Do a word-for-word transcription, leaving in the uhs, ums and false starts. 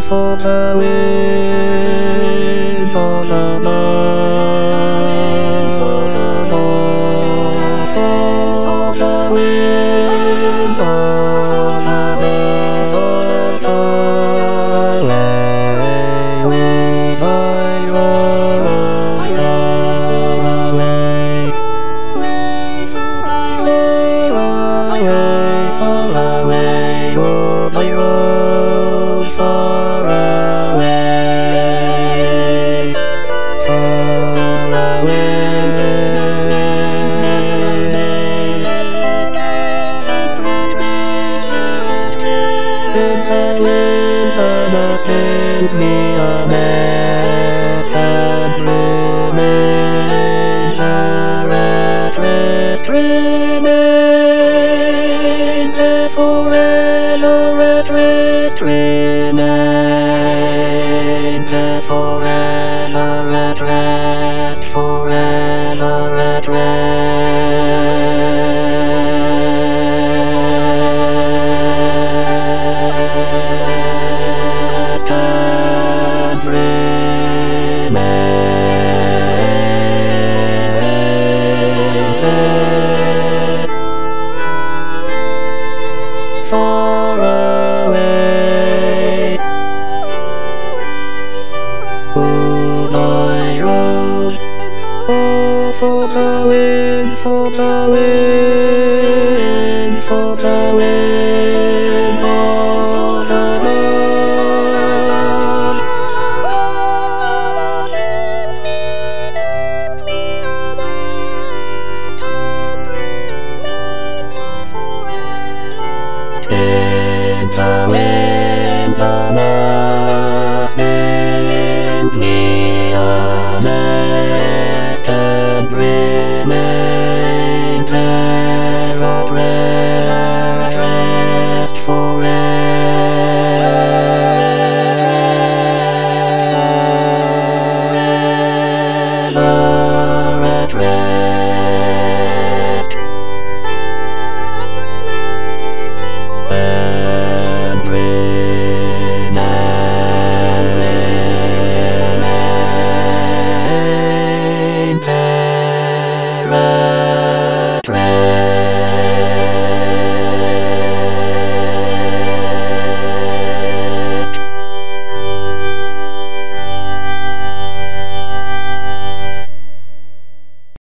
for the winds, for the north, for the north, for the winds, for the north, away with my road, away, away, far away, far away, oh my road, far away, far away. Winter, winter, send me a message and remain at rest, remain there forever at rest, remain there forever at rest, forever at rest. And remain there far away. Oh my road, oh for the winds, for the winds, for the winds.